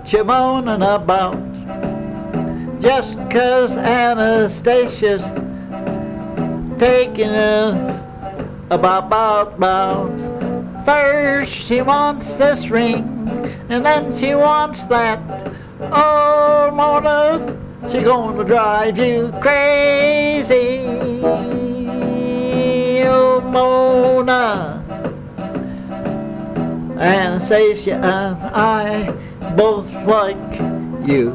what you moaning about? Just 'cause Anastasia's taking a bout. First she wants this ring, and then she wants that. Oh, Mona, she gonna drive you crazy. Oh, Mona. Anastasia and I both like you.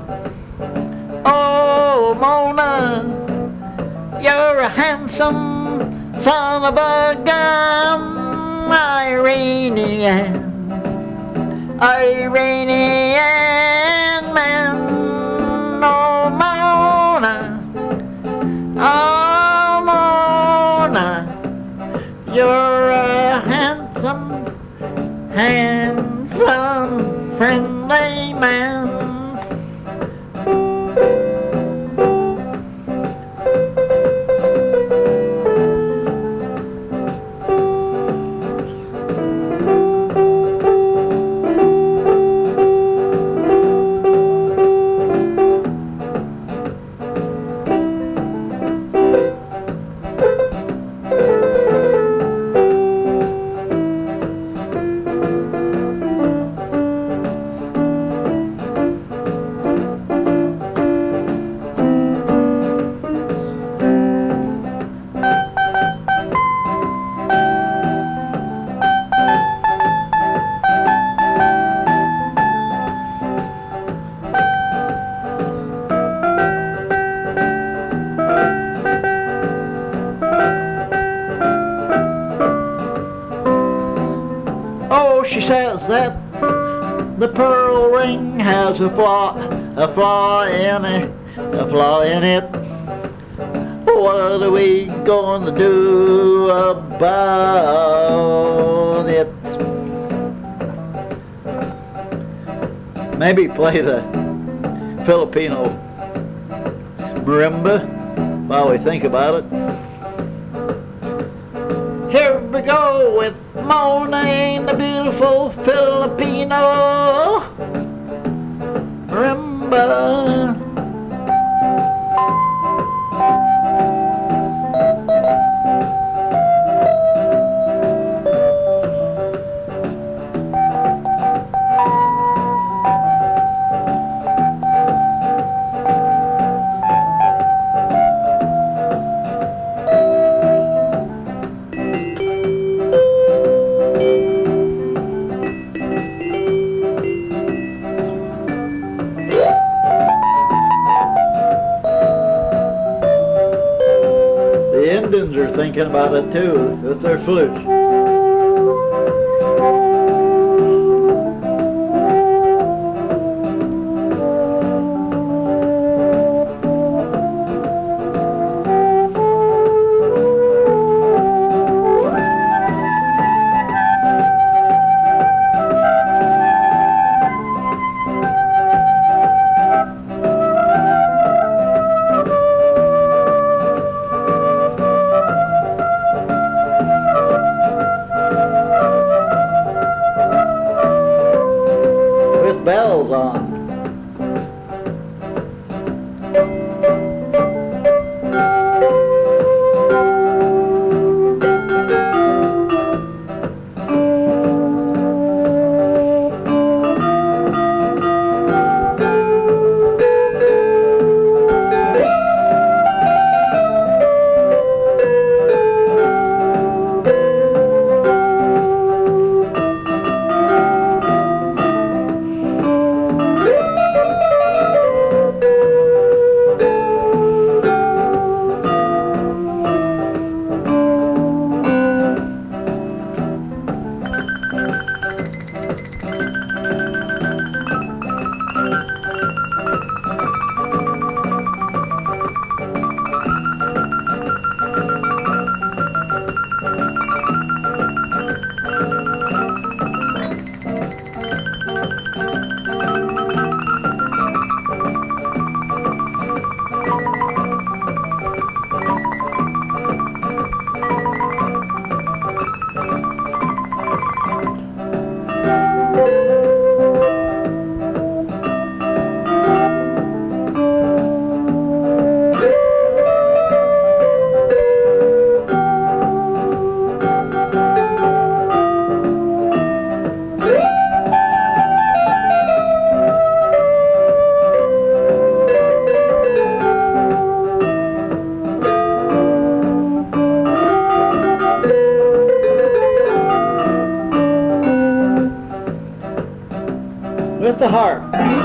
Oh, Mona, you're a handsome son of a gun. Iranian man. Oh, Mona, oh, Mona, you're a handsome, friendly man. Oh, she says that the pearl ring has a flaw in it. What are we going to do about it? Maybe play the Filipino marimba while we think about it. Here we go with Mona and the beautiful Filipino marimba. The Indians are thinking about it too with their flutes. with the harp.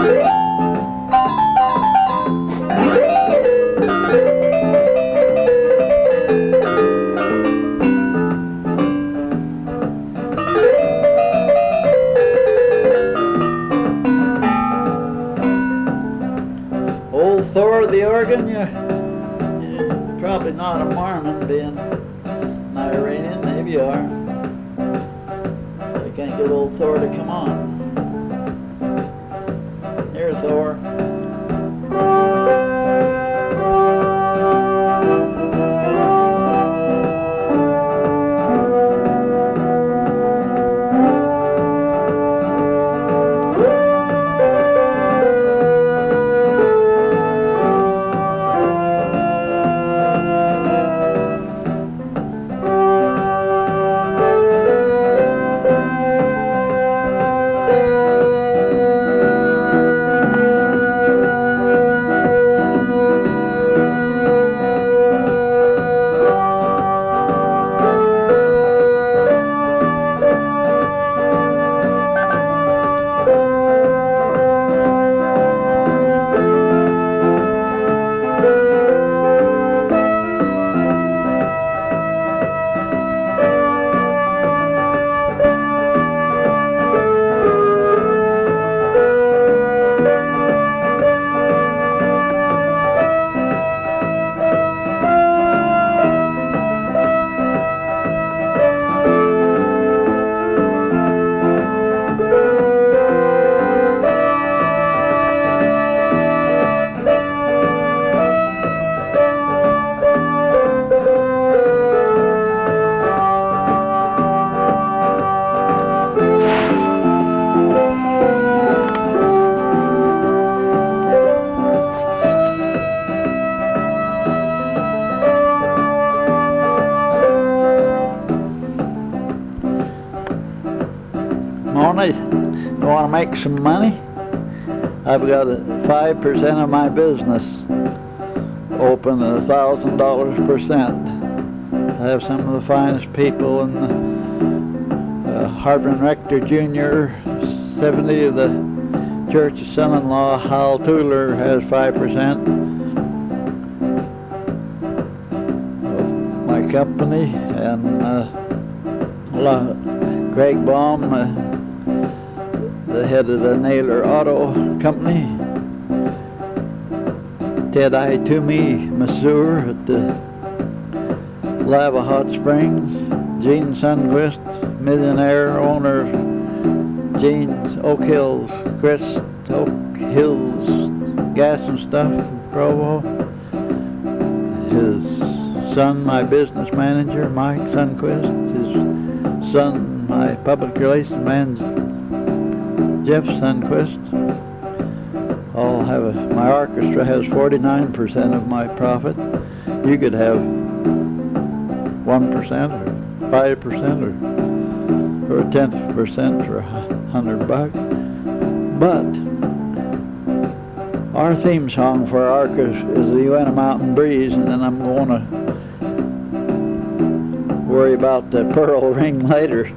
Old Thor the organ, you're probably not a Mormon being an Iranian, maybe you are. I can't get old Thor to come on. Here, Thor. Moni, you want to make some money? I've got 5% of my business open at $1,000 per cent. I have some of the finest people in the Harbin Rector Jr., 70 of the Church of Son-in-Law. Hal Tuller has 5% of my company, and Greg Baum, the head of the Naylor Auto Company, Ted I. Toomey Masseur at the Lava Hot Springs, Gene Sundquist, millionaire owner of Gene's Oak Hills, Chris Oak Hills Gas and Stuff in Provo, his son, my business manager, Mike Sundquist, his son, my public relations manager, Jeff Sundquist. I'll have my orchestra has 49% of my profit. You could have 1% or 5% or a tenth of a percent for $100. But our theme song for our orchestra is the Uinta Mountain Breeze, and then I'm going to worry about the Pearl Ring later.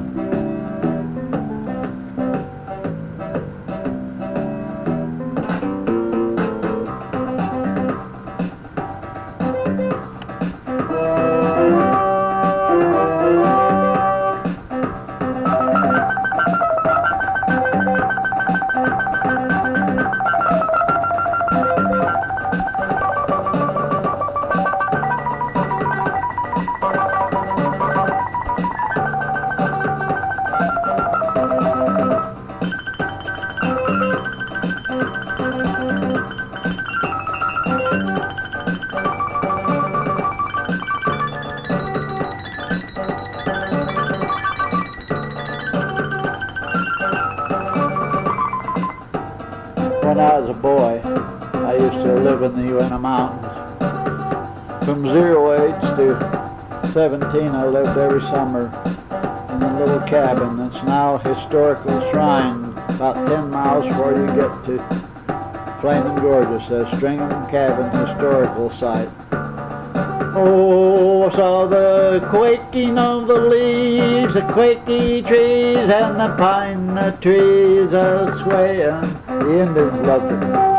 When I was a boy, I used to live in the Uinta Mountains. From 0 age to 17, I lived every summer in a little cabin that's now historical shrine, about 10 miles before you get to Flaming Gorge. It says Stringham Cabin Historical Site. Oh, I saw the quaking of the leaves, the quaky trees, and the pine trees a-swaying. The Indians loved it.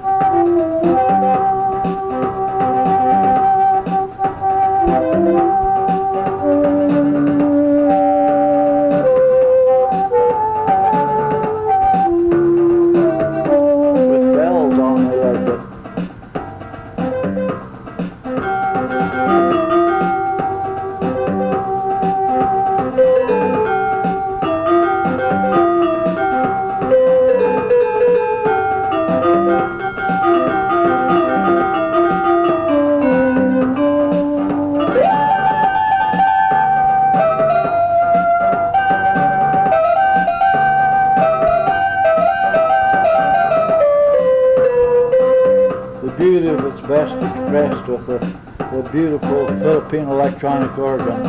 Beauty of its best expressed with the beautiful Philippine electronic organ.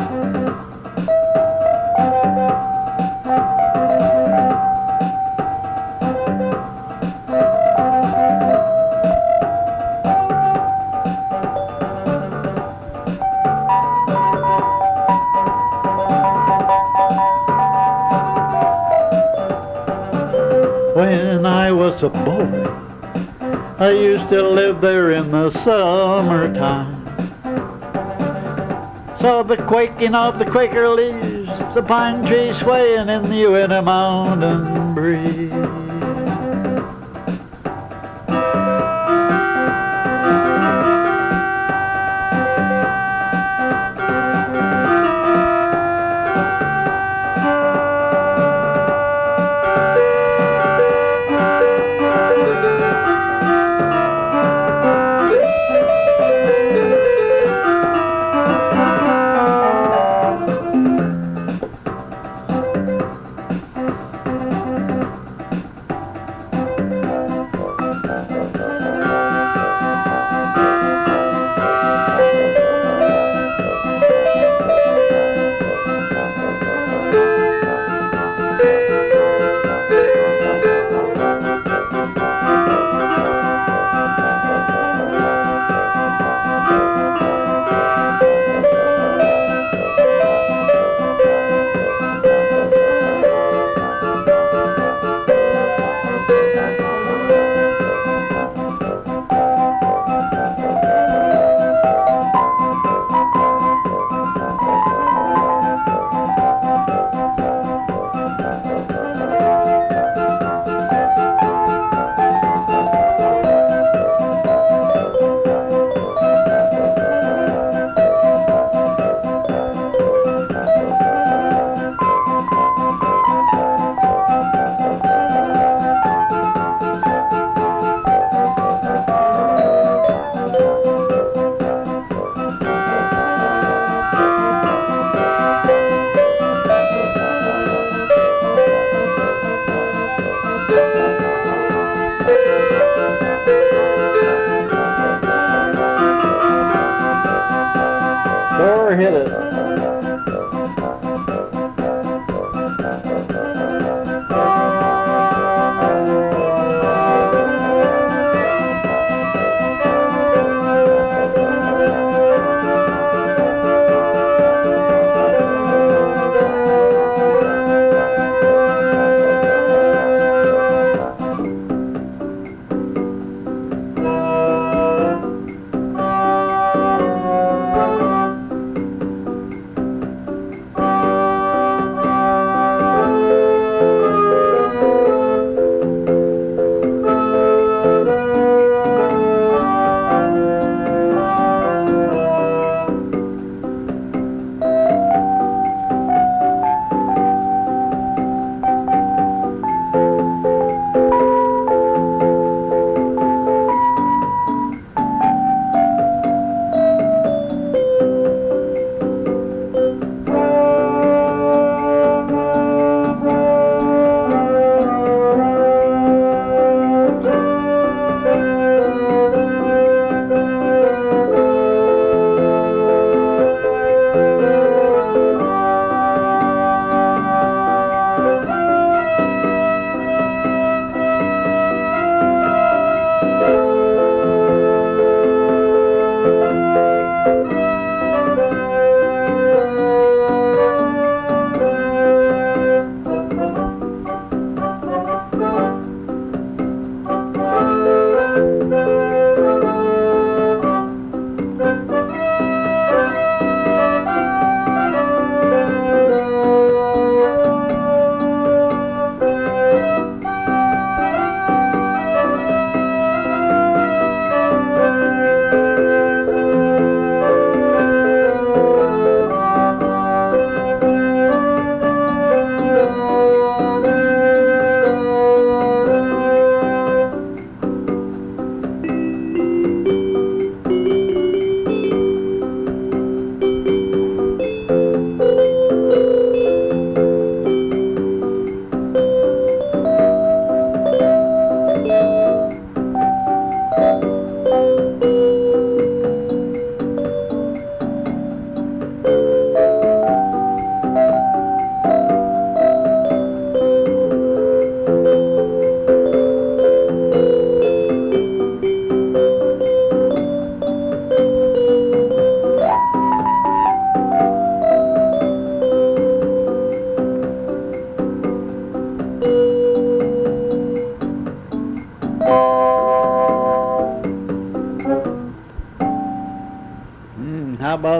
When I was a boy, I used to live there in the summertime. Saw the quaking of the Quaker leaves, the pine trees swaying in the winter mountain breeze.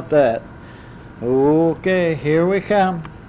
that. Okay, here we come.